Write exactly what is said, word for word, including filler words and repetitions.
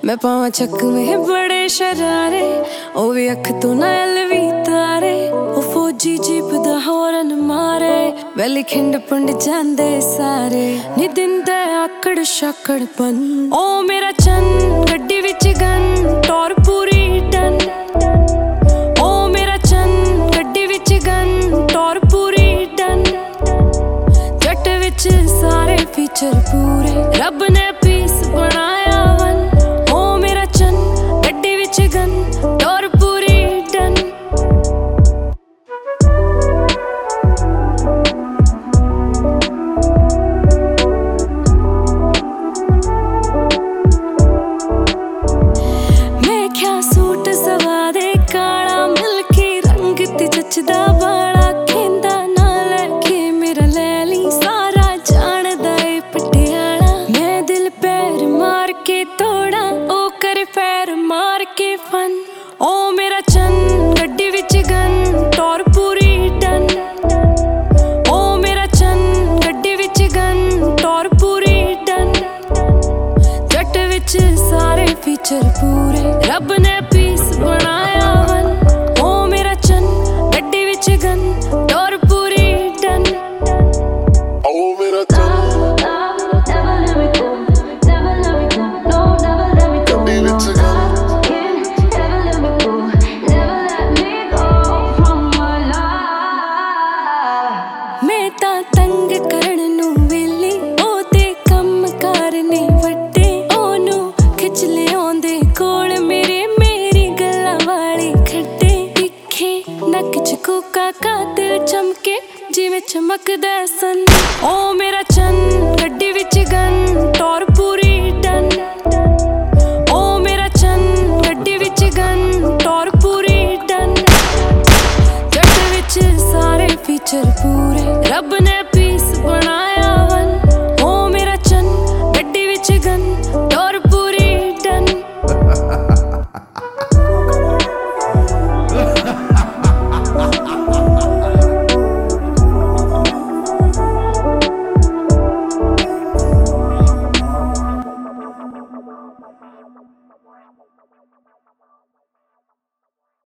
मैं पावां चक में बड़े शरारे, ओ वी अख तो नाल वी तारे। ओ फौजी जीप दा हॉर्न मारे, वैली खिंड पुंड जांदे सारे। नी दिंदे आकड़ शाकड़ पन, ओ मेरा चन गड्डी विच गन, टोर पूरी डन। ओ मेरा चन गड्डी विच गन, टोर पूरी डन। जट विच सारे फीचर पूरे, रब ने पीस बनाया वन। ओ मेरा चन गड्डी विच गन, टोर पूरी डन। मैं क्या सूट सवा दे काला, मिल्की रंग ते जचदा बाला। खेंदा ना लैके मेरा लैली, सारा जानदा ए पटियाला। मैं दिल पैर मार के तोड़ा, ओ कर पैर मार के फन। ओ मेरा चन गड्डी विच गन, टोर पूरी डन। ओ मेरा चन गड्डी विच गन, टोर पूरी डन। जट विच सारे फीचर पूरे, रब ने पीस बनाया वन। ओ मेरा चन गड्डी विच गन, टोर पूरी डन। ओ मेरा चन गड्डी विच गन। मैं तां तंग करन नूं वेली, ओ ते कम करने वड्डे। ओनू खिच लिआउंदे कोल मेरे, मेरी गल्लां वाले खड्डे। दिखे नक च कूका का, दिल चमके जिवें चमकदा सन। ओ मेरा चन गड्डी विच गन, टोर